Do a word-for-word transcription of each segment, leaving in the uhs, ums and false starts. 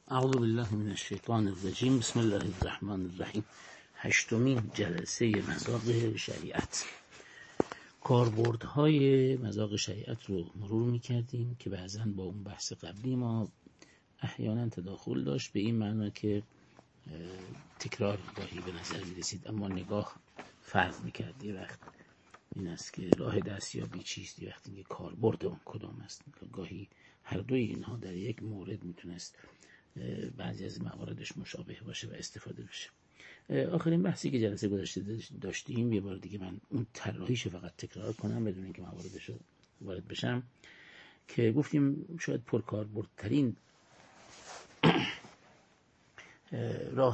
اعوذ بالله من الشیطان الرجیم. بسم الله الرحمن الرحیم. هشتمین جلسه مذاق شریعت. کاربردهای مذاق شریعت رو مرور میکردیم که بعضاً با اون بحث قبلی ما احیانا تداخل داشت، به این معنی که تکرار گاهی به نظر میرسید، اما نگاه فرق میکرد. یه وقت این است که راه دستیابی چیست، یه وقت اینکه کاربرد اون کدام است. گاهی هر دوی اینها در یک مورد میتونست بعضی از مواردش مشابه باشه و استفاده بشه. آخرین بحثی که جلسه گذشته داشتیم، یه بار دیگه من اون طراحیش فقط تکرار کنم بدون اینکه مواردش رو وارد بشم، که گفتیم شاید پرکاربردترین راه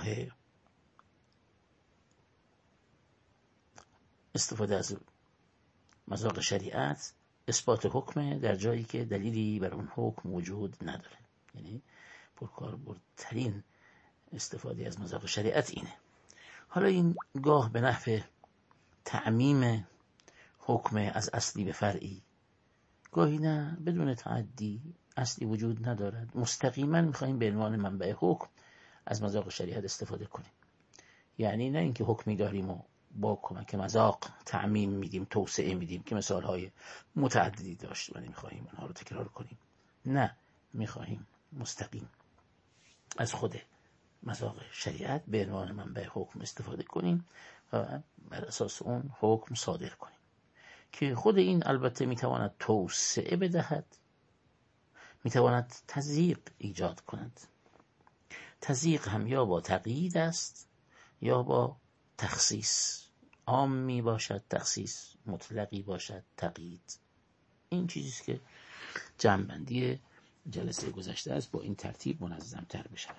استفاده از مذاق شریعت اثبات حکم در جایی که دلیلی بر اون حکم وجود نداره. یعنی پرکاربردترین استفاده از مذاق شریعت اینه. حالا این گاه به نحو تعمیم حکم از اصلی به فرعی، گاهی نه بدون تعدی، اصلی وجود ندارد، مستقیما میخواییم به عنوان منبع حکم از مذاق شریعت استفاده کنیم. یعنی نه اینکه حکمی داریم و با کمک مذاق تعمیم میدیم، توسعه میدیم، که مثالهای متعددی داشت و نمیخواهیم اونها رو تکرار کنیم. نه، میخواهیم مستقیم از خود مذاق شریعت به عنوان منبع حکم استفاده کنیم و بر اساس اون حکم صادر کنیم، که خود این البته میتواند توسعه بدهد، میتواند تضییق ایجاد کند. تضییق هم یا با تقیید است یا با تخصیص. عامی باشد تخصیص، مطلقی باشد تقیید. این چیزیست که جمع‌بندی جلسه گذشته است، با این ترتیب منظم تر بشود.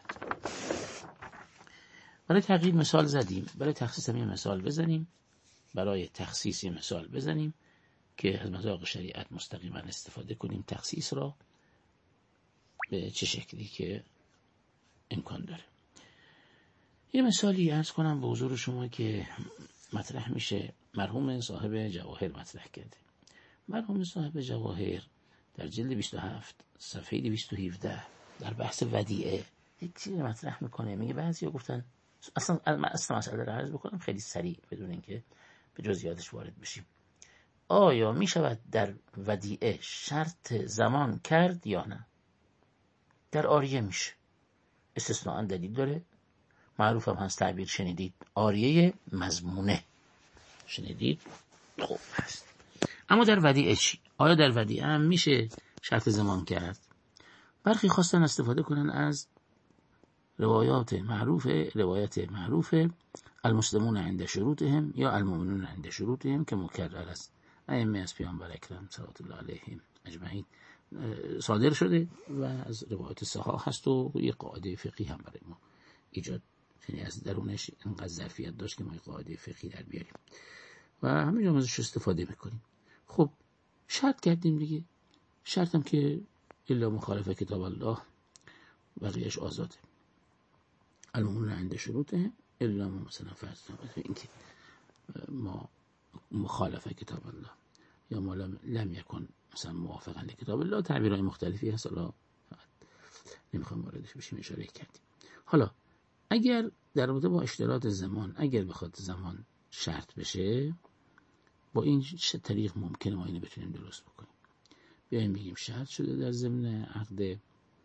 برای تقیید مثال زدیم، برای تخصیص هم مثال بزنیم، برای تخصیص مثال بزنیم که از مذاق شریعت مستقیما استفاده کنیم تخصیص را به چه شکلی که امکان داره. یه مثالی عرض کنم به حضور شما که مطرح میشه. مرحوم صاحب جواهر مطرح کرده. مرحوم صاحب جواهر در جلد بیست و هفت صفحه دویست و هفده در بحث ودیعه یک چیزی مطرح میکنه. میگه بعضیا گفتن، اصلا اصلا مسئله رو عرض بکنم خیلی سریع بدون اینکه به جزئیاتش وارد بشیم. آیا میشود در ودیعه شرط زمان کرد یا نه؟ در عاریه میشه. استثناء دلیل داره. معروف هم هست تعبیر شنیدید، عاریه مضمونه. شنیدید؟ خوب هست. اما در ودیعه چی؟ آیا در ودیعه هم میشه شرط زمان کرد؟ برخی خواستن استفاده کنن از روایات معروف روایت معروف المسلمون عند شروطهم یا المؤمنون عند شروطهم که مکرر است. ائمه از پیامبر اکرم صلوات الله علیهم اجمعین صادر شده و از روایات صحاح هست و یک قاعده فقهی هم برای ما ایجاد، یعنی از درونش اینقدر ظرفیت داشت که ما یک قاعده فقهی در بیاریم و همینجا ازش استفاده میکنیم. خب شرط کردیم دیگه. شرطم که الا مخالفه کتاب الله، بقیهش آزاده. المؤمنون عند شروطه الا مثلا فرض این که ما مخالفه کتاب الله یا ما لم, لم یکن مثلا موافقا لکتاب الله، تعبیرهای مختلفی هست، حالا نمیخوام واردش بشیم، اشاره کردیم. حالا اگر در رابطه با اشتراط زمان، اگر بخواد زمان شرط بشه، با این طریق ممکنه ما اینو بتونیم درست بکنیم. بیایم بگیم شرط شده در ضمن عقد،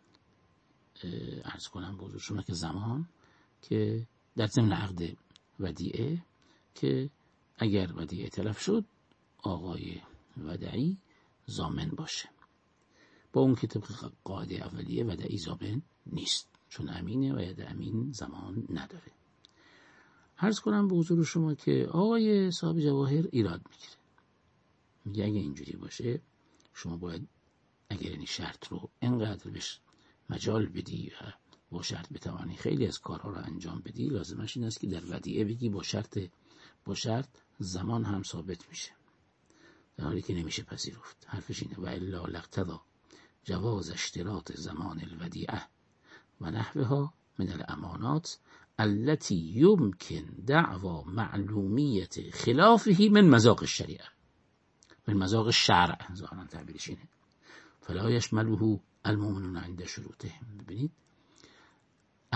عرض کنم به حضور شما که زمان، که در ضمن عقد ودیعه، که اگر ودیعه تلف شد آقای ودعی ضامن باشه. با اون که طبق قاعده اولیه ودعی ضامن نیست، چون امینه و ید امین زمان نداره. عرض کنم به حضور شما که آقای صاحب جواهر ایراد میگیره، میگه اگه اینجوری باشه شما باید اگر این شرط رو انقدر بهش مجال بدی و با شرط بتوانی خیلی از کارها رو انجام بدی، لازمش این است که در ودیعه بگی با شرط با شرط زمان هم ثابت میشه، در حالی که نمیشه پذیرفت. حرفش اینه و الا لقتضی جواز اشتراط زمان الودیعه و نحوها من الامانات التي يمكن دعوى معلومیت خلافه من مذاق الشریعه، من مذاق الشرع، ظاهرا تعبیرش اینه. فلا یشمله المؤمنون عند شروطهم. ببینید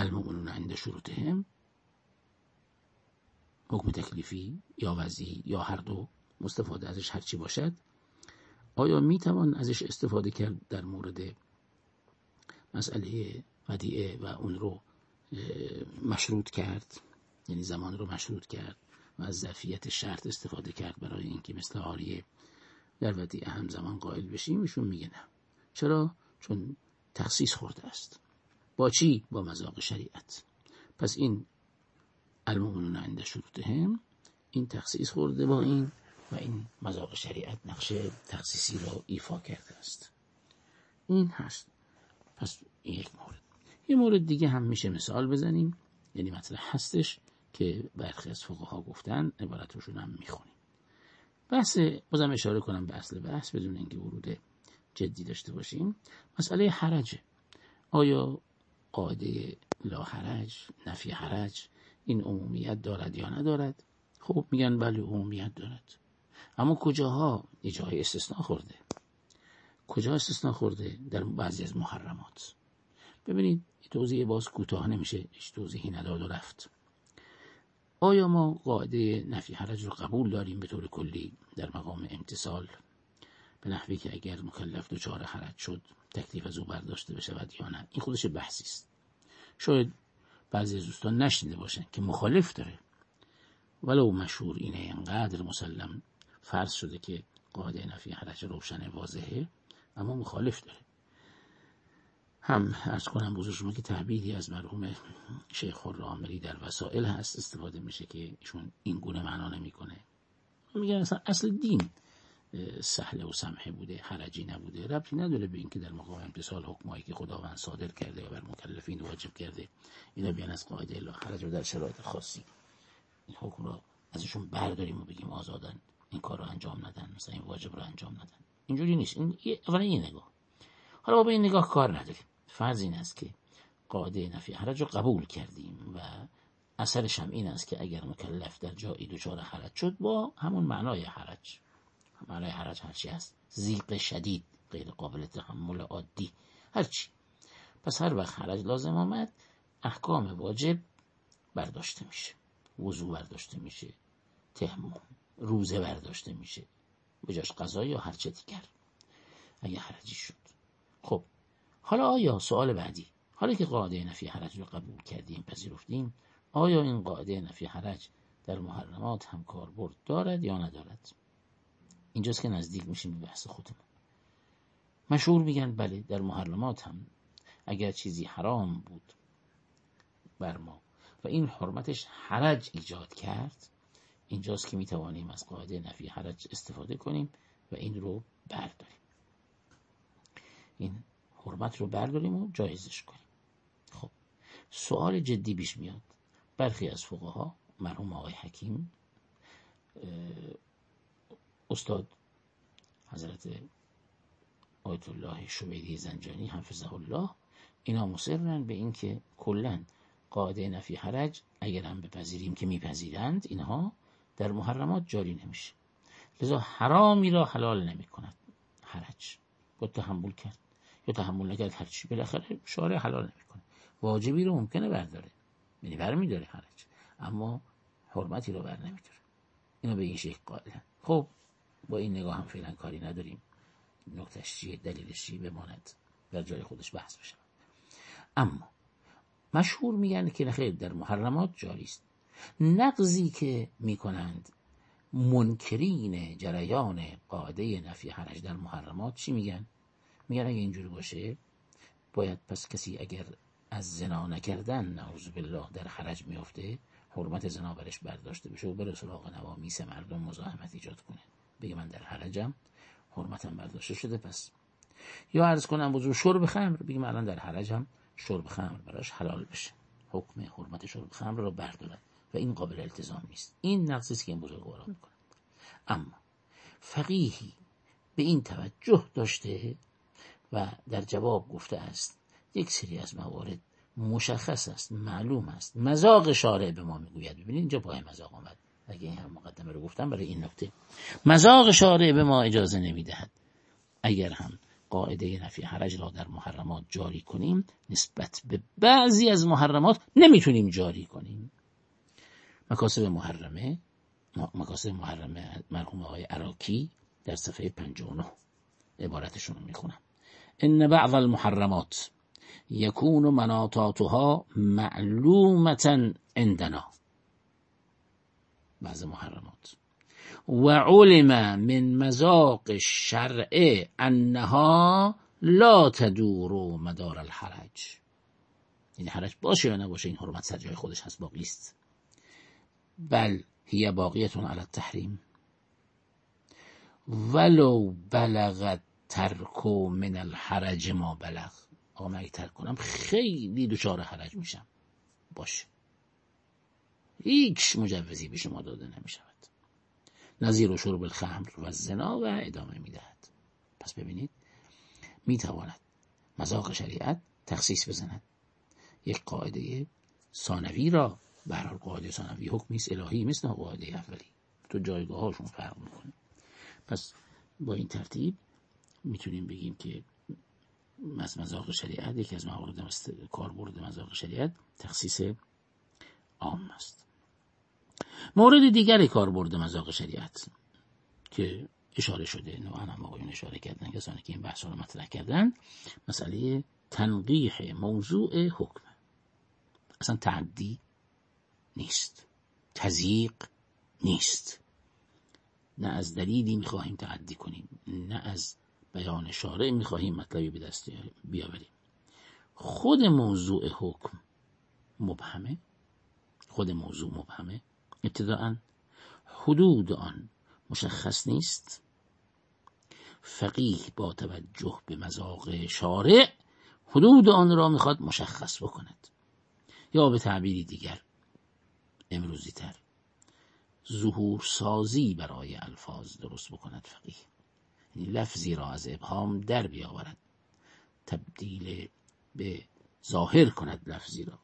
المؤمنون عند شروطهم، حکم تکلیفی یا وضعی یا هر دو، مستفاده ازش هر چی باشد، آیا میتوان ازش استفاده کرد در مورد مسئله ودیعه و اون رو مشروط کرد، یعنی زمان رو مشروط کرد و از ظرفیت شرط استفاده کرد برای اینکه مثل عاریه در ودیعه هم زمان قائل بشیم؟ ایشون میگه نه. چرا؟ چون تخصیص خورده است. با چی؟ با مذاق شریعت. پس این المؤمنون عند شروطهم، این تخصیص خورده با این و این مذاق شریعت نقش تخصیصی را ایفا کرده است. این هست. پس این یک مورد. یه مورد دیگه هم میشه مثال بزنیم، یعنی مطرح هستش که برخی از فقها گفتن، عبارتشون هم میخونیم. بحث، بازم اشاره کنم به اصل بحث بدون اینکه ورود جدی داشته باشیم. مسئله حرج. آیا قاعده لا حرج، نفی حرج، این عمومیت دارد یا ندارد؟ خب میگن بله عمومیت دارد. اما کجاها؟ یه جای استثناء خورده. کجا استثناء خورده؟ در بعضی از محرمات. ببینید توضیح باز کوتاه نمیشه، هیچ توضیحی نداد و رفت. آیا ما قاعده نفی حرج رو قبول داریم به طور کلی در مقام امتصال، به نحوی که اگر مکلف دچار حرج شد تکلیف از او برداشته بشود یا نه؟ این خودش بحثی است. شاید بعضی از دوستان نشنیده باشن که مخالف داره، ولو مشهور اینه، اینقدر مسلم فرض شده که قاعده نفی حرج روشن واضحه، اما مخالف داره. هم عرض کنم بزرگ شما که تعبیری از مرحوم شیخ خرم‌عامری در وسائل هست استفاده میشه که ایشون این گونه معنا نمیکنه. میگن اصلا اصل دین سهله و سمحه بوده، حرجی نبوده، ربطی نداره به این که در مقام امتصال حکمایی که خداوند صادر کرده یا بر مکلفین واجب کرده اینا بیان از قاعده لا حرج و در شرایط خاصی این حکم رو ازشون برداریم و بگیم آزادن این کار رو انجام ندن، مثلا این واجب رو انجام ندن. اینجوری نیست. این اولا یه نگاه. حالا با این نگاه کار نداریم. فرض این است که قاعده نفی حرج رو قبول کردیم و اثرش هم این است که اگر مکلف در جایی دچار حرج شد با همون معنای حرج، معنای حرج هرچی هست، ضیق شدید، غیر قابل تحمل، عادی، هرچی، پس هر وقت حرج لازم آمد احکام واجب برداشته میشه، وضو برداشته میشه، تیمم، روزه برداشته میشه، به جاش قضا یا هر چه دیگر اگه حرجی شد. خب حالا آیا سوال بعدی، حالا که قاعده نفی حرج رو قبول کردیم، پذیرفتیم، آیا این قاعده نفی حرج در محرمات هم کاربرد دارد یا ندارد؟ اینجاست که نزدیک میشیم به بحث خودمون. مشهور میگن بله در محرمات هم اگر چیزی حرام بود بر ما و این حرمتش حرج ایجاد کرد، اینجاست که میتوانیم از قاعده نفی حرج استفاده کنیم و این رو برداریم، این حرمت رو برداریم و جایزش کنیم. خب سوال جدی پیش میاد. برخی از فقها، مرحوم آقای حکیم، استاد حضرت آیت الله شبیدی زنجانی حفظه الله، اینا مصرن به این که کلاً قاعده نفی حرج اگر هم بپذیریم که میپذیرند اینها در محرمات جاری نمیشه، لذا حرامی را حلال نمی کند. حرج با تحمل کرد یا تحمل نکرد هرچی، بالاخره شارع حلال نمی کنه. واجبی رو ممکنه برداره، یعنی برمیداره حرج، اما حرمتی رو بر نمیداره. اینا به این شکل قائلن. خب با این نگاه هم فعلا کاری نداریم، نکتهش چیه، دلیلش چیه، بماند در جای خودش بحث بشه. اما مشهور میگن که خیر در محرمات جاری است. نقضی که میکنند منکرین جریان قاعده نفی حرج در محرمات چی میگن؟ میگن اگه اینجوری باشه باید پس کسی اگر از زنا نکردن نعوذ بالله در حرج میفته، حرمت زنا برش برداشته بشه و بره سراغ نوامیس مردم مزاحمت ایجاد کنه، بگه من در حرجم، حرمتم برداشته شده. پس یا عرض کنم وضو شرب خمر، بگه من الان در حرجم، شرب خمر براش حلال بشه، حکم حرمت شرب خمر رو بردارن و این قابل التزام نیست. این نقصی است که این بزرگواران میکنن. اما فقیهی به این توجه داشته و در جواب گفته است یک سری از موارد مشخص است، معلوم است، مذاق شارع به ما میگوید. ببینید اینجا پای مذاق آمد، اگه این هم مقدمه رو گفتم برای این نکته. مذاق شارع به ما اجازه نمیدهد اگر هم قاعده نفی حرج را در محرمات جاری کنیم، نسبت به بعضی از محرمات نمیتونیم جاری کنیم. مکاسب محرمه مکاسب محرمه مرحوم آقای عراقی در صفحه پنجاه و نه عبارتشون رو میخونم: ان بعض المحرمات یکون مناطاتها معلومة عندنا. بعض محرمات و علم من مذاق الشرع انها لا تدور مدار الحرج. این حرج باشه یا نباشه، این حرمت سر جای خودش هست، باقی است. بل هی باقیتون علی التحریم ولو بلغت ترک من الحرج ما بلغ. آقا من اگه ترک کنم خیلی دچار حرج میشم، باشه، هیچ مجوزی به شما داده نمیشود. نظیر و شرب الخمر و الزنا و ادامه میدهد. پس ببینید میتواند مذاق شریعت تخصیص بزند، یک قاعده ثانوی را، به هر حال قاعده ثانوی حکمی است الهی مثل قاعده اولی، تو جایگاه هاشون فرق میکنه. پس با این ترتیب میتونیم بگیم که مذاق شریعت یکی از موارد کاربرد مذاق شریعت تخصیص عام است. مورد دیگر کاربرد مذاق شریعت که اشاره شده، نوعا هم آقایون اشاره کردن، کسانی که این بحث رو مطرح کردن، مسئله تنقیح موضوع حکم. اصلا تعدی نیست، تضییق نیست، نه از دلیلی میخواهیم تعدی کنیم، نه از بیان شارع میخواهیم مطلبی به دست بیاوریم. خود موضوع حکم مبهمه، خود موضوع مبهمه، ابتداءً حدود آن مشخص نیست. فقیه با توجه به مذاق شارع حدود آن را میخواد مشخص بکند، یا به تعبیری دیگر امروزی تر ظهور سازی برای الفاظ درست بکند. فقیه یعنی لفظی را از ابهام در بیاورد، تبدیل به ظاهر کند لفظی را.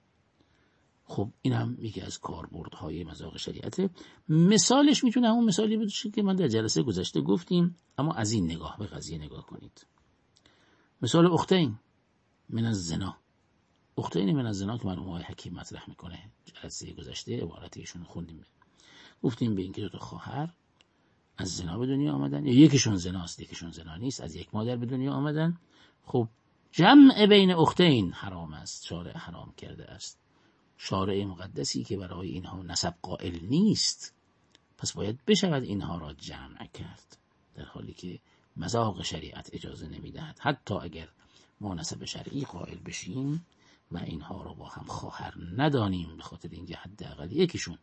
خب این هم یکی از کاربردهای مذاق شریعته. مثالش میتونه همون مثالی باشه که من در جلسه گذشته گفتیم، اما از این نگاه به قضیه نگاه کنید. مثال اختین من الزنا، اختین من الزنا که مرحوم آقای حکیم مطرح میکنه، جلسه گذشته عبارت ایشون خوندیم، گفتیم به این که دو تا خواهر از زنا به دنیا آمدن، یا یکیشون زناست یکیشون زنا نیست، از یک مادر به دنیا آمدن. خب جمع بین اختین حرام است، شارع حرام کرده است، شارع مقدسی که برای اینها نسب قائل نیست، پس باید بشود اینها را جمع کرد، در حالی که مذاق شریعت اجازه نمیدهد. حتی اگر ما نسب شرعی قائل بشیم و اینها را با هم خواهر ندانیم، به خاطر اینکه حداقل یکیشون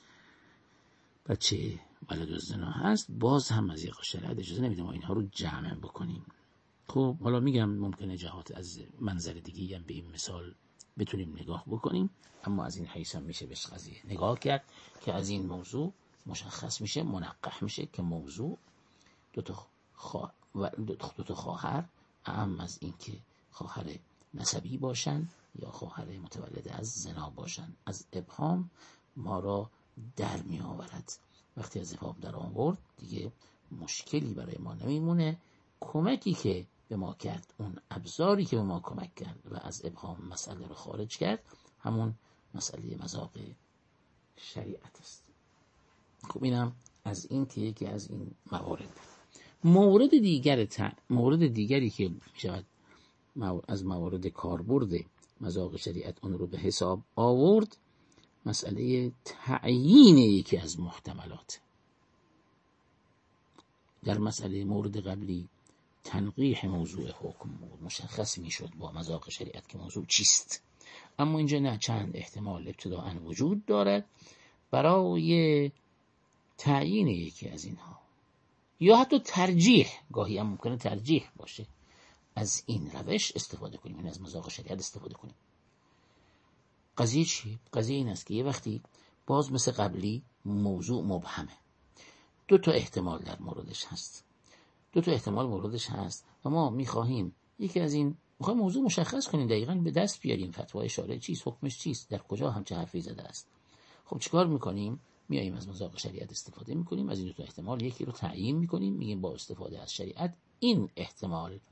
بچه ولد الزنا هست، باز هم مذاق شریعت اجازه نمیده ما اینها رو جمع بکنیم. خب حالا میگم ممکنه جهات از منظر دیگه‌ای هم به این مثال بتونیم نگاه بکنیم، اما از این حیث هم میشه به قضیه نگاه کرد که از این موضوع مشخص میشه، منقح میشه که موضوع دو تا خواهر و دو تا خواهر، اهم از این که خواهر نسبی باشن یا خواهر متولد از زنا باشن، از ابهام ما را در می آورد. وقتی از ابهام در آورد دیگه مشکلی برای ما نمیمونه. کمکی که به ما کرد، اون ابزاری که به ما کمک کرد و از ابهام مسئله رو خارج کرد، همون مسئله مذاق شریعت است. خب اینم از این که یکی از این موارد. مورد دیگر ت... مورد دیگری که میشود از موارد کاربرد مذاق شریعت اون رو به حساب آورد، مسئله تعیین یکی از محتملات. در مسئله مورد قبلی تنقیح موضوع حکم مشخص میشد با مذاق شریعت که موضوع چیست، اما اینجا نه، چند احتمال ابتداءً وجود دارد برای تعیین یکی از اینها، یا حتی ترجیح، گاهی هم ممکنه ترجیح باشه. از این روش استفاده کنیم، این از مذاق شریعت استفاده کنیم. قضیه چی؟ قضیه این است که یه وقتی باز مثل قبلی موضوع مبهمه، دو تا احتمال در موردش هست، دو تا احتمال موردش هست و ما میخواهیم یکی از این میخواهیم موضوع مشخص کنیم، دقیقاً به دست بیاریم فتوای شارع چیست، حکمش چیست، در کجا هم چه حرفی زده است. خب چیکار میکنیم؟ میاییم از مذاق شریعت استفاده میکنیم، از این دو تا احتمال یکی رو تعیین میکنیم، میگیم با استفاده از شریعت این احتمال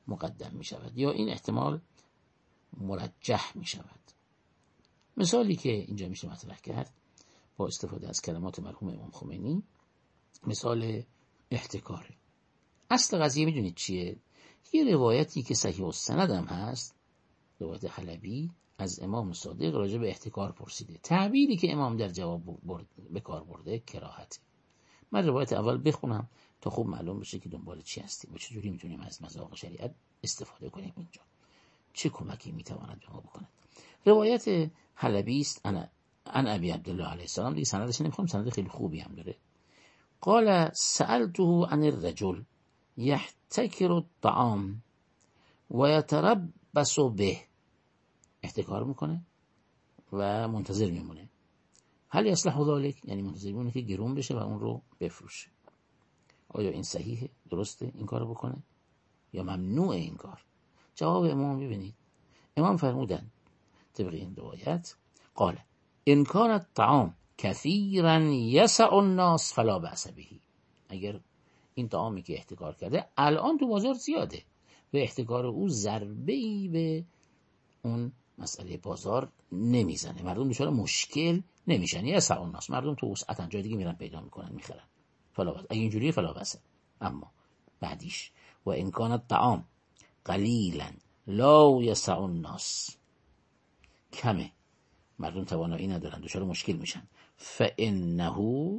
مقدم می شود یا این احتمال مرجح می شود. مثالی که اینجا میشه مطرح کرد با استفاده از کلمات مرحوم امام خمینی، مثال احتکاره. اصل قضیه میدونید چیه؟ یه روایتی که صحیح السند هم هست، روایت حلبی از امام صادق راجع به احتکار پرسیده. تعبیری که امام در جواب برد به کار برده کراهته. من روایت اول بخونم تا خوب معلوم بشه که دنبال چی هستیم و چجوری میتونیم از مذاق شریعت استفاده کنیم. اینجا چه کمکی میتواند به ما بکند؟ روایت حلبی است انا ان ابی عبدالله علیه السلام، دیگه سندش نمیخوام، سند خیلی خوبی هم داره. قال سألته عن الرجل يحتكر الطعام ويتربص به، احتکار میکنه و منتظر میمونه. هل یصلح ذلك، یعنی منتظر میمونه که گرون بشه و اون رو بفروشه. آیا این صحیحه؟ درسته این کارو بکنه یا ممنوع این کار؟ جواب امام ببینید. امام فرمودند طبق این روایت قال ان کان الطعام کثیرا یسع الناس فلا بأس به، اگر این طعامی که احتکار کرده الان تو بازار زیاده و احتکار او ضربه‌ای به اون مسئله بازار نمیزنه، مردم دچار مشکل نمیشن. یسع الناس، مردم تو وسعتن، جای دیگه میرن پیدا میکنن میخرن، فلا بأس، اگه اینجوریه فلا بأس. اما بعدیش و ان کان الطعام قلیلا لا یسع الناس، کمه، مردم توانایی ندارن، دچار مشکل میشن، فانه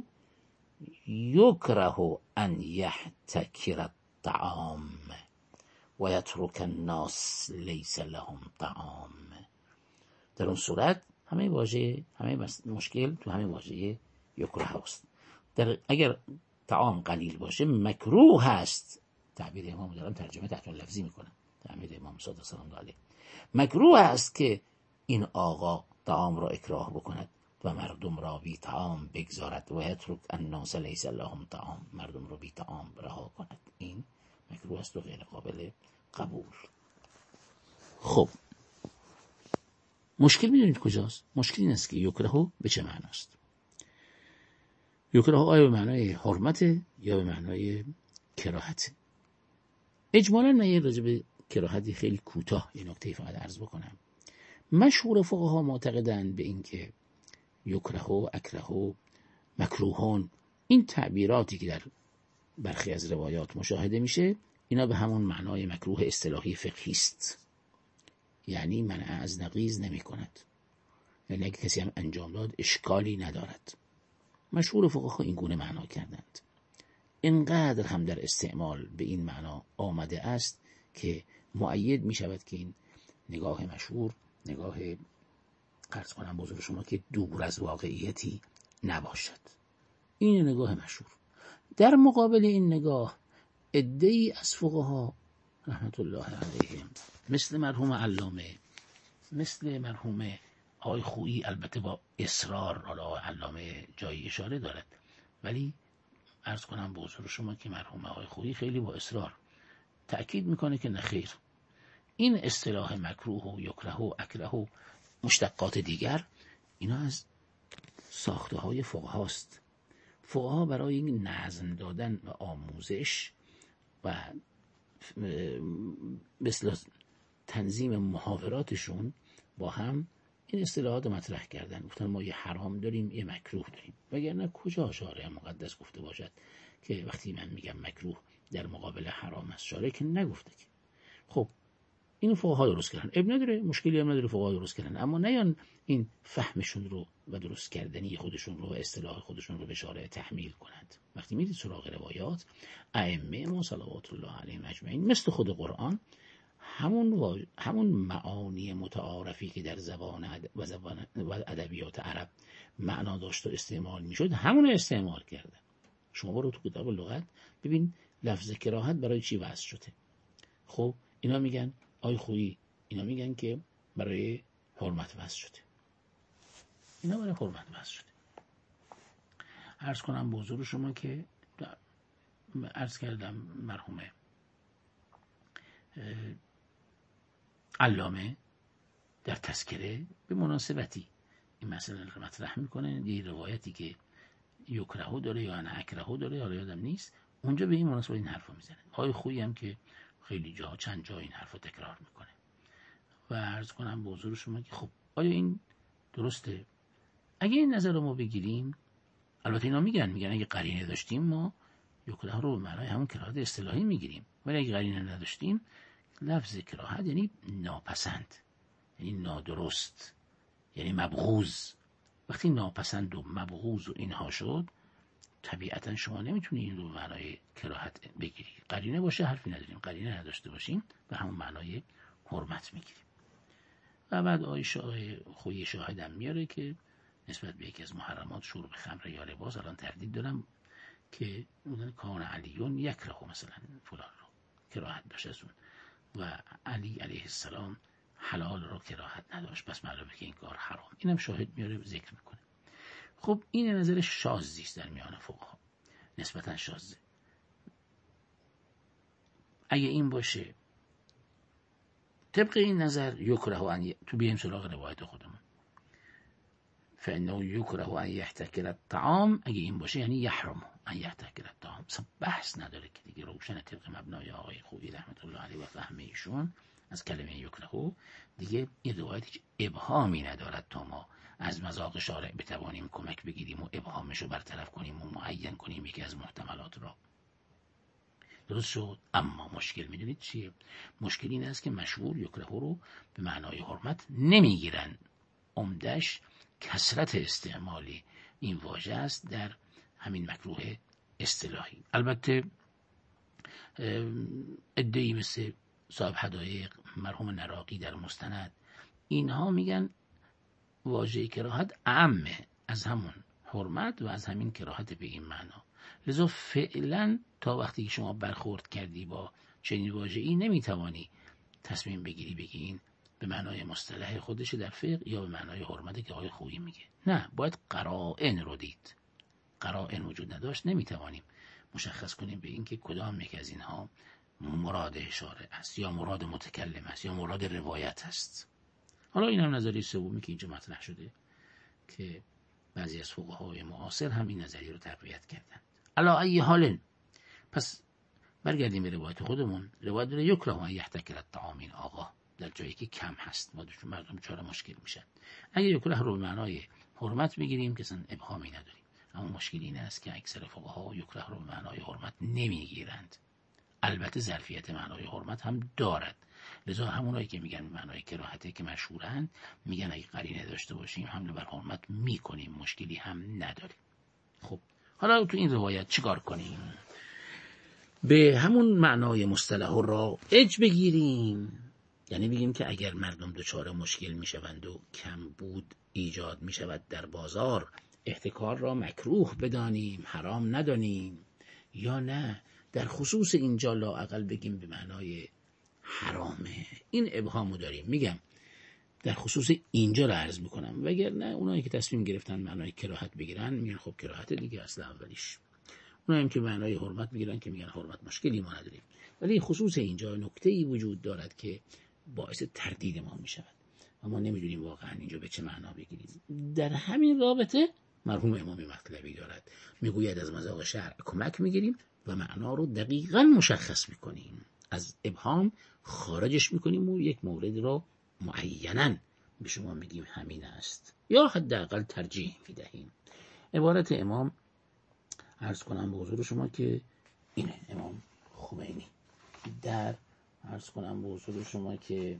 یکره ان یحتکر الطعام و یترک الناس لیس لهم طعام. در اون صورت همه واژه همه مشکل تو همه واژه یکره است. در اگر طعام قلیل باشه مکروه هست، تعبیر امام دارم ترجمه تحت لفظی میکنم، تعبیر امام صادق سلام الله علیه، مکروه است که این آقا طعام را اکراه بکند و مردم را بی طعام بگذارد و یترک الناس لیس لهم طعام، مردم را بی طعام رها کند. این مکروه است و غیر قابل قبول. خب مشکل میدونید کجاست؟ مشکل این است که یکره به چه معناست؟ یکره آیا به معنای حرمت یا به معنای کراهت؟ اجمالا من یه راجع به کراهتی خیلی کوتاه این نکته فقط عرض بکنم. مشهور فقها معتقدند به این که یکره و اکره و مکروهان، این تعبیراتی که در برخی از روایات مشاهده میشه، اینا به همون معنای مکروه اصطلاحی فقهی است، یعنی منع از نقیض نمی کند، یعنی اگه کسی هم انجام داد اشکالی ندارد. مشهور فقها این گونه معنا کردند. اینقدر هم در استعمال به این معنا آمده است که مؤید می شود که این نگاه مشهور نگاه عرض کنم بزرگ شما که دور از واقعیتی نباشد. این نگاه مشهور. در مقابل این نگاه عده‌ای از فقها رحمت الله علیهم مثل مرحوم علامه، مثل مرحوم آقای خویی، البته با اصرار، حالا علامه جایی اشاره دارد ولی عرض کنم به حضور شما که مرحوم آقای خویی خیلی با اصرار تأکید میکنه که نخیر، این اصطلاح مکروه و یکره و اکره و مشتقات دیگر اینا از ساخته های فقهاست. فقها برای نظم دادن و آموزش و مثل تنظیم محاوراتشون با هم این اصطلاحات رو مطرح کردن، گفتن ما یه حرام داریم یه مکروه داریم، وگرنه کجا شارع مقدس گفته باشد که وقتی من میگم مکروه در مقابل حرام است؟ شارع که نگفته که. خب این فقها درست کردن، اب نداره، مشکلی هم نداره، فقها درست کردن، اما نیان این فهمشون رو و درست کردنی خودشون رو و اصطلاح خودشون رو به شارع تحمیل کنند. وقتی میرید سراغ روایات ائمه ما صلوات الله علیهم اجمعین مثل خود قرآن همون و... همون معانی متعارفی که در زبان و زبان و ادبیات عرب معنا داشت و استعمال میشد همون رو استعمال کردن. شما برو تو کتاب لغت ببین لفظ کراهت برای چی وضع شده. خب اینا میگن آی خویی، اینا میگن که برای حرمت وضع شده، اینا برای حرمت وضع شده. عرض کنم به حضور شما که عرض کردم مرحوم علامه در تذکره به مناسبتی این مسئله رو مطرح میکنه. یه روایتی که یکرهو داره یا انا اکرهو داره، حالا یادم نیست، اونجا به این مناسبت این حرفو میزنه. آقای خویی هم که خیلی جا چند جا این حرف رو تکرار میکنه و عرض کنم به حضور شما که خب آیا این درسته؟ اگه این نظر رو ما بگیریم، البته اینا میگن میگن اگه قرینه داشتیم ما یکره رو به معنای همون کراهت اصطلاحی میگیریم، ولی اگه قرینه نداشتیم لفظ کراهت یعنی ناپسند، یعنی نادرست، یعنی مبغوض. وقتی ناپسند و مبغوض و اینها شد، طبیعتا شما نمیتونی این رو به معنای کراهت بگیری. قرینه باشه حرفی نداریم، قرینه نداشته باشیم به همون معنای حرمت میگیریم. و بعد آقای شاه خویی شاهدم میاره که نسبت به یکی از محرمات شرب خمر یا لباس، الان تردید دارم که اون کان علیون یکره مثلا فلان رو کراهت داشت از اون و علی علیه السلام حلال رو کراهت نداشت، پس معلومه که این کار حرام. اینم شاهد میاره ذکر میکنه. خب این نظر شاذی است در میان فقها، نسبتا شاذه. اگه این باشه طبق این نظر یکره ان تو بیایم سراغ روایت خودمون، فانه یکره ان یحتکر الطعام، اگه این باشه یعنی یحرم ان یحتکر الطعام. اصلا بحث نداره که دیگه روشن طبق مبنای آقای خویی رحمت الله علیه و فهم ایشون از کلمه یکره دیگه این روایت هیچ ابهامی ندارد تا ما از مذاق شارع بتوانیم کمک بگیریم و ابهامش رو برطرف کنیم و معین کنیم یکی از محتملات را. درست شد؟ اما مشکل میدونید چیه؟ مشکل این است که مشهور یکره رو به معنای حرمت نمیگیرن. عمدش کثرت استعمالی این واژه است در همین مکروه اصطلاحی. البته ادعی مثل صاحب حدایق مرحوم نراقی در مستند، اینها میگن واژه کراهت اعمه از همون حرمت و از همین کراهت به این معنا. لذا فعلا تا وقتی که شما برخورد کردی با چنین واژه‌ای نمیتوانی تصمیم بگیری بگی این به معنای مصطلح خودش در فقه یا به معنای حرمتی که آقای خویی میگه. نه، باید قرائن رو دید. قرائن وجود نداشت نمیتوانیم مشخص کنیم به این که کدام یک از اینها مراد شارع است یا مراد متکلم است یا مراد روایت است. حالا این هم نظریه سومی که اینجا مطرح شده که بعضی از فقهای معاصر هم این نظریه رو تقویت کردن. علا ای حال، پس برگردیم به روایت خودمون. روایت داره یکره ان یحتکر الطعام، این آقا در جایی که کم هست ما دوشون مردم چاره مشکل میشن. اگه یکره رو به معنای حرمت بگیریم که اصلا ابهامی نداریم، اما مشکل این است که اکثر فقها یکره رو به معنای حرمت نمیگیرند. البته ظرفیت معنای حرمت هم دارد، لذا همونایی که میگن معنای کراهته که مشهورند میگن اگه قرینه داشته باشیم حمله بر حرمت میکنیم، مشکلی هم نداریم. خب حالا تو این روایت چیکار کنیم؟ به همون معنای مصطلح رایج بگیریم، یعنی بگیم که اگر مردم دچار مشکل میشوند و کم بود ایجاد میشود در بازار، احتکار را مکروه بدانیم، حرام ندانیم، یا نه در خصوص اینجا لااقل بگیم به معنای حرامه. این ابهامو داریم. میگم در خصوص اینجا رو عرض میکنم، وگر نه اونایی که تصمیم گرفتن معنای کراهت بگیرن میگن خب کراهت دیگه اصل اولیش. اونایی که معنای حرمت میگیرن که میگن حرمت مشکلی ما نداریم، ولی خصوص اینجا نکته‌ای وجود دارد که باعث تردید ما میشود و ما نمیدونیم واقعا اینجا به چه معنا بگیریم. در همین رابطه مرحوم امام مطلبی دارد، میگوید از مذاق شرع کمک میگیریم و معنا رو دقیقاً مشخص میکنیم، از ابهام خارجش میکنیم و یک مورد رو معیناً به شما میگیم همین است یا حداقل ترجیح میدهیم. عبارت امام عرض کنم به حضور شما که اینه، امام خمینی در عرض کنم به حضور شما که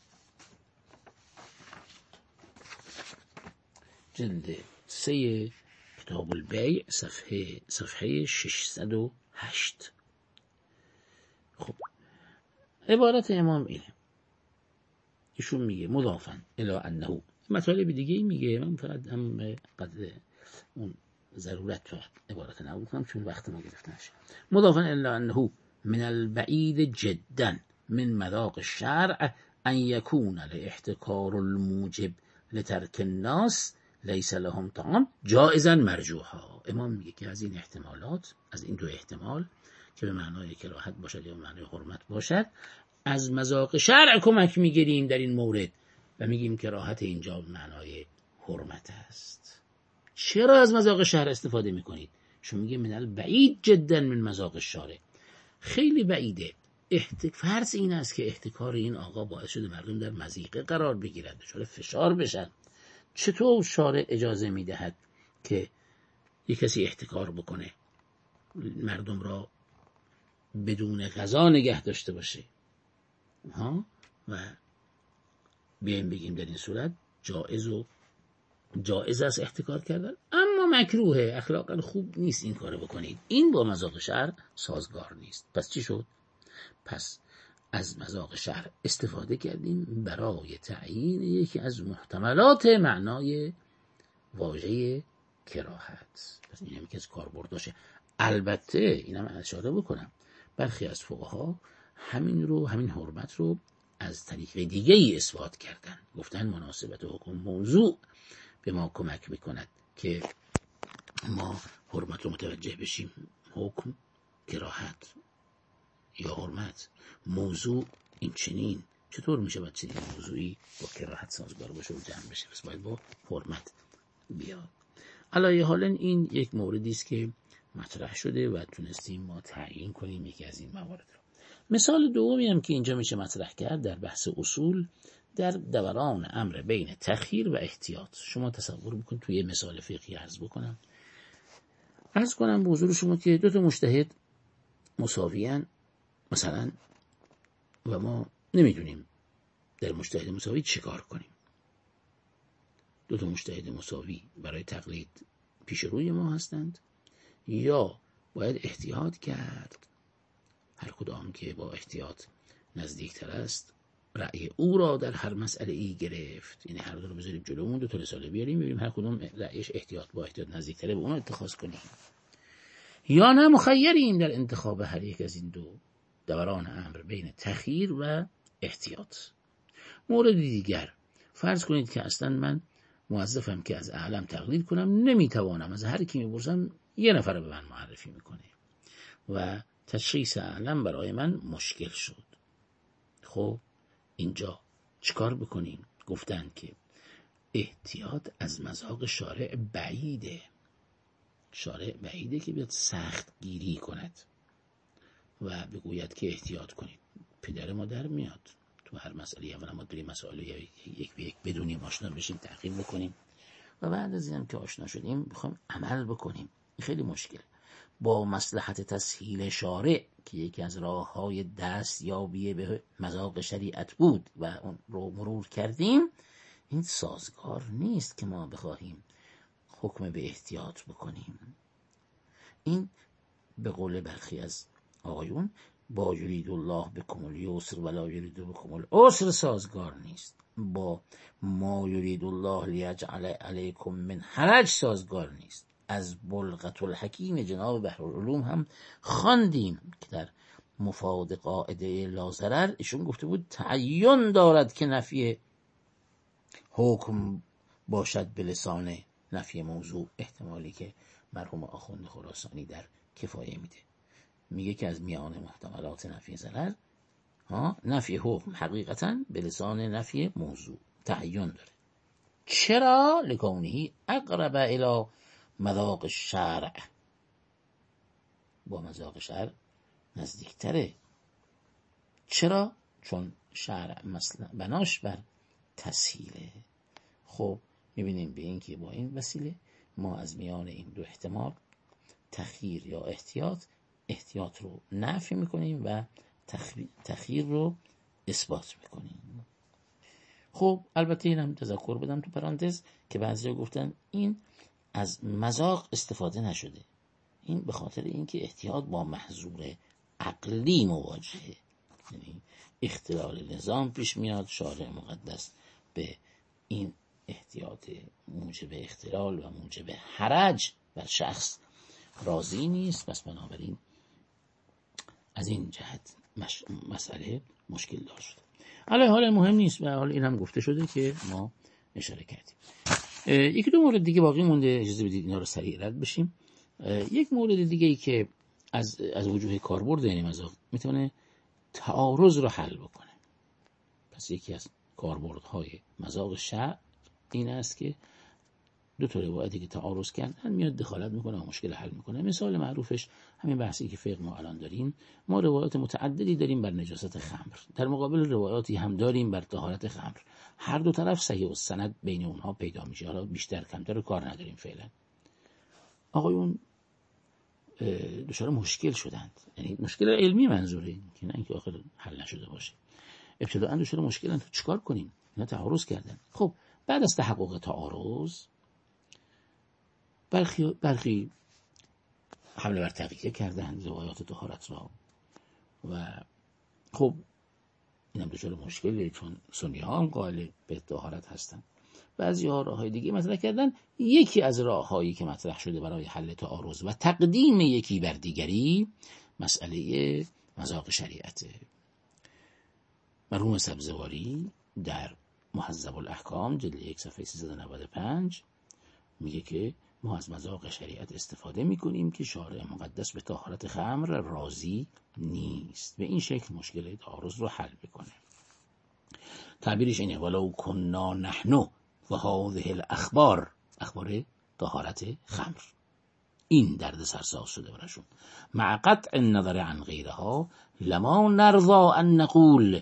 جلد سه کتاب البیع صفحه صفحه ششصد و هشت. خب عبارت امام اینه، ایشون میگه مضافن الی انه، مطالب دیگه میگه، من فقط هم قد اون ضرورت فقط عبارت نبود کنم چون وقت ما گرفته نشه. مضافن الی انه من البعید جدا من مذاق الشرع ان یکون لاحتکار الموجب لترک الناس لیس لهم طعام جائزا مرجوحا. امام میگه که از این احتمالات، از این دو احتمال که به معنای کراهت باشد یا به معنای حرمت باشد، از مذاق شرع کمک میگیریم در این مورد و میگیم کراهت اینجا به معنای حرمت است. چرا از مذاق شرع استفاده میکنید؟ چون میگه من البعید جدا من مذاق الشارع، خیلی بعیده احت... فرض این است که احتکار این آقا باعث شده مردم در مضیقه قرار بگیرند، دچار فشار بشن. چطور شارع اجازه میدهد که یک کسی احتکار بکنه، مردم را بدون غذا نگه داشته باشه ها؟ و بیایم بگیم در این صورت جایز و جایز است احتکار کردن، اما مکروهه، اخلاقا خوب نیست این کارو بکنید. این با مذاق شرع سازگار نیست. پس چی شد؟ پس از مذاق شرع استفاده کردیم برای تعیین یکی از محتملات معنای واژه کراهت. پس این هم که از کاربرداشه. البته اینم اشاره بکنم برخی از فقها همین رو همین حرمت رو از طریق دیگه ای اثبات کردن، گفتن مناسبت حکم موضوع به ما کمک میکند که ما حرمت رو متوجه بشیم. حکم کراهت یا حرمت، موضوع این چنین، چطور میشه باید چنین موضوعی با کراهت سازگار باشه و جمع بشه؟ پس باید با حرمت بیاد. علاوه حالا این یک موردی است که مطرح شده و تونستیم ما تعیین کنیم یکی از این موارد رو. مثال دومی هم که اینجا میشه مطرح کرد در بحث اصول، در دوران امر بین تخییر و احتیاط. شما تصور بکن توی مثال فقهی عرض بکنم عرض کنم به حضور شما که دو تا مجتهد مساویان مثلا و ما نمیدونیم در مجتهد مساوی چه کار کنیم. دو تا مجتهد مساوی برای تقلید پیش روی ما هستند، یا باید احتیاط کرد، هر کدام که با احتیاط نزدیکتر است رأی او را در هر مسئله ای گرفت. یعنی هر دو رو بذاریم جلومون، دو تا رساله بیاریم ببینیم هر کدوم رأیش احتیاط با احتیاط نزدیکتره، به اون اتخاذ کنیم. یا نه مخیریم در انتخاب هر یک از این دو دوران امر بین تخییر و احتیاط. مورد دیگر، فرض کنید که اصلا من موظفم که از اعلم تقلید کنم، نمیتوانم، از هر کی میپرسم یه نفر به من معرفی میکنه و تشخیص اعلم برای من مشکل شد. خب اینجا چیکار بکنیم؟ گفتن که احتیاط از مذاق شارع بعیده. شارع بعیده که بیاد سخت گیری کند و بگوید که احتیاط کنید. پدر ما در میاد تو هر مسئله، اولا ما بریم مسائل یک به یک بدونیم، آشنا بشیم، تحقیق بکنیم و بعد از اینم که آشنا شدیم بخوایم عمل بکنیم. خیلی مشکل. با مصلحت تسهیل شارع که یکی از راه‌های دستیابی به مذاق شریعت بود و اون رو مرور کردیم، این سازگار نیست که ما بخواهیم حکم به احتیاط بکنیم. این به قول برخی از آقایون با یرید الله بکم الیسر ولا یرید بکم العسر سازگار نیست. با ما یرید الله لیجعل علیکم من حرج سازگار نیست. از بلغة الحکیم جناب بحرالعلوم هم خواندیم که در مفاد قاعده لا ضرر ایشون گفته بود تعین دارد که نفی حکم باشد به لسان نفی موضوع، احتمالی که مرحوم آخوند خراسانی در کفایه میده. میگه که از میان محتملات نفی ضرر ها نفی حکم حقیقتا به لسان نفی موضوع تعین داره. چرا؟ لکونه اقرب الی مذاق شرع، با مذاق شرع نزدیکتره. چرا؟ چون شرع مثلا بناش بر تسهیله. خب میبینیم به این که با این وسیله ما از میان این دو احتمال تخییر یا احتیاط احتیاط رو نفی میکنیم و تخییر رو اثبات میکنیم. خب البته اینم تذکر بدم تو پرانتز که بعضیا گفتن این از مذاق استفاده نشده، این به خاطر اینکه احتیاط با محظور عقلی مواجهه، یعنی اختلال نظام پیش میاد، شارع مقدس به این احتیاط موجب اختلال و موجب حرج بر شخص راضی نیست. پس بنابراین از این جهت مش... مسئله مشکل دار شده. حالا حالا مهم نیست و حالا این هم گفته شده که ما اشاره کردیم. یکی دو مورد دیگه باقی مونده، اجازه بدید اینا رو سریع رد بشیم. یک مورد دیگه ای که از از وجوه کاربرد یعنی مذاق میتونه تعارض رو حل بکنه. پس یکی از کاربردهای مذاق شرع این است که دو تا روایتی که تعارض کردن میاد دخالت میکنه و مشکل حل میکنه. مثال معروفش همین بحثی که فقه ما الان داریم. ما روایات متعددی داریم بر نجاست خمر، در مقابل روایاتی هم داریم بر طهارت خمر. هر دو طرف صحیح السند بین اونها پیدا میشه. حالا بیشتر کمتر کار نداریم فعلا. آقایون دچار مشکل شدند، یعنی مشکل علمی منظوره که نه اینکه آخر حل نشده باشه. ابتداء دچار مشکلن، چیکار کنیم؟ اینا تعارض کردن. خب بعد از تحقق تعارض برخی برخی حمله بر تقیه کردن روایات طهارت را و خب این هم دچار مشکله، چون سنی ها هم قائل به طهارت هستن. بعضی ها راه های دیگه مطرح کردن. یکی از راه هایی که مطرح شده برای حل تعارض و تقدیم یکی بر دیگری مسئله مذاق شریعته. مرحوم سبزواری در مهذب الاحکام جلد یک صفحه سیصد و نود و پنج میگه که ما از مذاق شریعت استفاده میکنیم که شارع مقدس به طهارت خمر راضی نیست. به این شکل مشکل تعارض رو حل میکنه. تعبیرش اینه ولو کنا نحن و هذه الاخبار، اخبار طهارت خمر، این درد سرساز شده براشون. مع قطع النظر عن غیرها لما نرضى ان نقول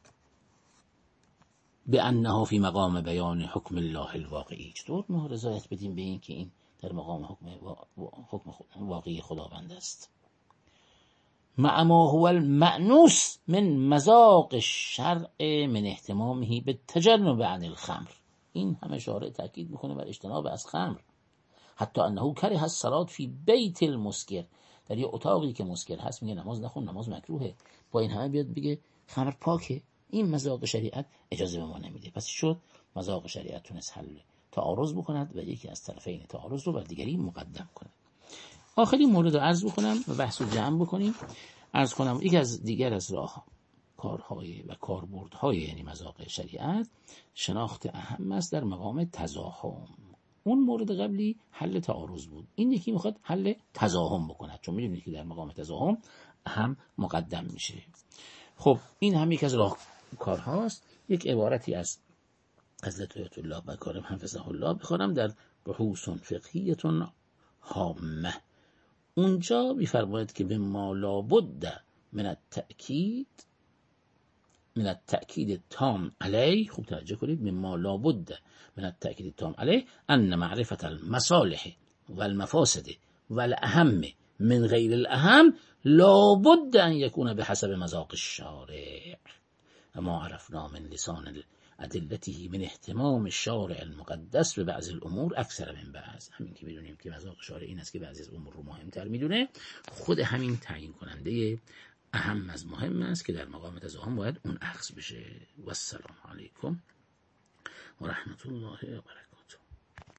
بانها فی مقام بیان حکم الله الواقعی. چطور ما رضایت بدیم به این که این در مقام حکم حکم واقعی خداوند است؟ مع ما هو المأنوس من مذاق الشرع من اهتمامه بالتجنب عن الخمر. این همه شارع تاکید میکنه بر اجتناب از خمر. حتی انه کره الصلاة فی بیت المسکر، در یه اتاقی که مسکر هست میگه نماز نخون، نماز مکروهه. با این همه بیاد بگه خمر پاکه. این مذاق شریعت اجازه به ما نمیده. پس شد مذاق شریعت تونست حل تعارض بکند و یکی از طرفین تعارض رو بر دیگری مقدم کند. آخرین مورد رو عرض بکنم و بحث رو جمع بکنیم. عرض کنم یکی از دیگر از راه کارهای و کاربردهای یعنی مذاق شریعت شناخت اهم است در مقام تزاحم. اون مورد قبلی حل تعارض بود، این یکی میخواد حل تزاحم بکند، چون میدونید که در مقام تزاحم هم مقدم میشه. خب این هم یک از راه کارهاست. یک عبارتی از حضرت آیت الله مکارم حفظه الله بخوانم در بحوث فقهیه هامه. اونجا میفرماید که به ما لابد من التأکید من التأکید تام علیه، خوب توجه کنید، به ما لابد من التأکید تام علیه ان معرفت المصالح والمفاسد والاهم من غیر الاهم لابد ان یکون به حسب مذاق الشارع و ما عرفنا من لسان ادلته من اهتمام الشارع المقدس به بعض الامور اکثر من بعض. همین که میدونیم که مذاق شارع این است که بعضی از امور رو مهمتر میدونه، خود همین تعیین کننده اهم از مهم است که در مقام تزاحم باید اون اخذ بشه. و السلام علیکم و رحمت الله و برکاته.